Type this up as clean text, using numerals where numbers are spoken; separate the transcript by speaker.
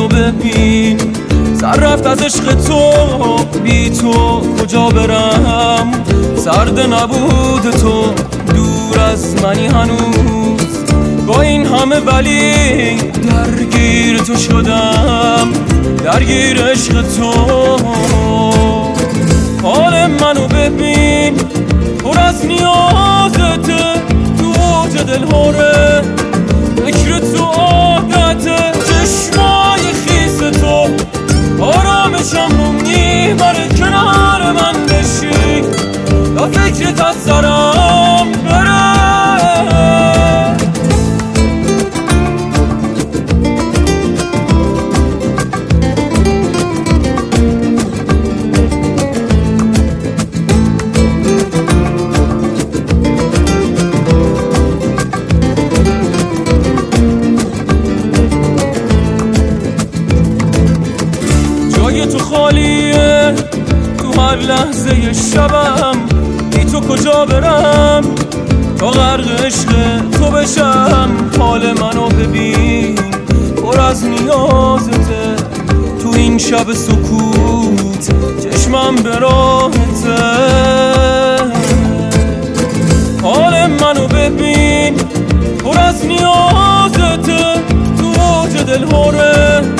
Speaker 1: ببین، سر رفت از عشق تو، بی تو کجا برم؟ سرد نبود تو، دور از منی هنوز، با این همه ولی درگیر تو شدم، درگیر عشق تو. حال منو ببین، پر از نیازته، تو اوج دلهوره، فکر تو عادته، چشمای خیس تو آرامشم رو میبره، کنار من بشی تا فکرت از سرم بره. جای تو خالیه، تو هر لحظه شبم، بی تو کجا برم تا غرق عشق تو بشم؟ حال منو ببین، پر از نیازته، تو این شب سکوت چشمم به راهته. حال منو ببین، پر از نیازته، تو اوج دلهوره،